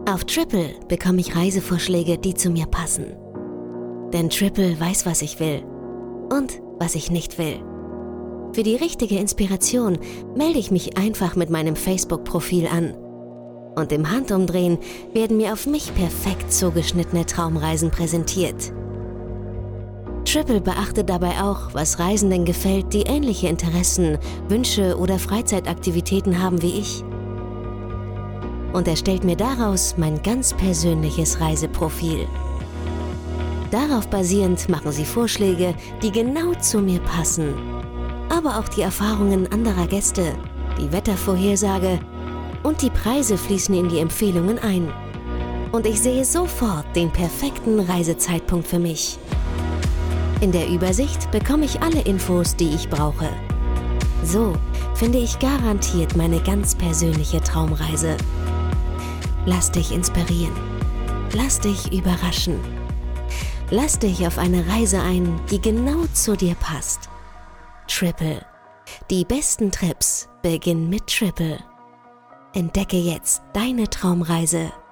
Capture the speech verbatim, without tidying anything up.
Auf Triple bekomme ich Reisevorschläge, die zu mir passen. Denn Triple weiß, was ich will und was ich nicht will. Für die richtige Inspiration melde ich mich einfach mit meinem Facebook-Profil an. Und im Handumdrehen werden mir auf mich perfekt zugeschnittene Traumreisen präsentiert. Triple beachtet dabei auch, was Reisenden gefällt, die ähnliche Interessen, Wünsche oder Freizeitaktivitäten haben wie ich. Und erstellt mir daraus mein ganz persönliches Reiseprofil. Darauf basierend machen sie Vorschläge, die genau zu mir passen. Aber auch die Erfahrungen anderer Gäste, die Wettervorhersage und die Preise fließen in die Empfehlungen ein. Und ich sehe sofort den perfekten Reisezeitpunkt für mich. In der Übersicht bekomme ich alle Infos, die ich brauche. So finde ich garantiert meine ganz persönliche Traumreise. Lass dich inspirieren. Lass dich überraschen. Lass dich auf eine Reise ein, die genau zu dir passt. Triple. Die besten Trips beginnen mit Triple. Entdecke jetzt deine Traumreise.